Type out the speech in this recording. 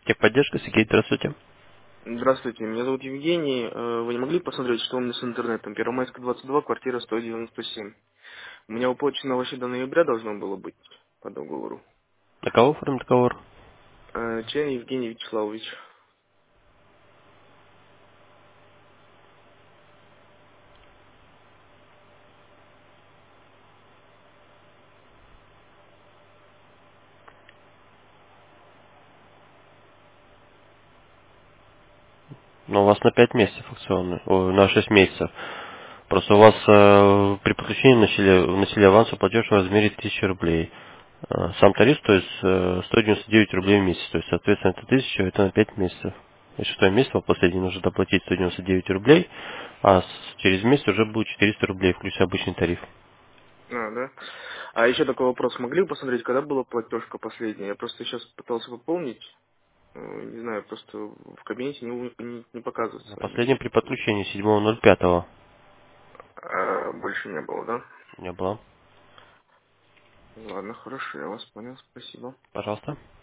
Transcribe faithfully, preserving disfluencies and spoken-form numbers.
Техподдержка, Сергей, здравствуйте. Здравствуйте, меня зовут Евгений. Э, Вы не могли посмотреть, что у меня с интернетом? Первомайская, двадцать два, квартира сто девяносто семь. У меня уплачено вообще до ноября должно было быть по договору. На кого оформим договор? Э, Чен Евгений Вячеславович. Ну, у вас на пять месяцев акционный, ой, на шесть месяцев. Просто у вас э, при подключении вносили, вносили авансовый платеж в размере тысячи рублей. Э, Сам тариф стоит э, сто девяносто девять рублей в месяц. То есть, соответственно, это тысяча, это на пять месяцев. И шестой месяц, вам последний, нужно доплатить сто девяносто девять рублей, а с- через месяц уже будет четыреста рублей, включая обычный тариф. А, да? А еще такой вопрос. Могли бы посмотреть, когда была платежка последняя? Я просто сейчас пытался пополнить. Э, Не знаю, просто в кабинете не, у- не, не показывается. Последний при подключении седьмого ноль пятого А больше не было, да? не было. Ладно, хорошо, я вас понял, спасибо. Пожалуйста.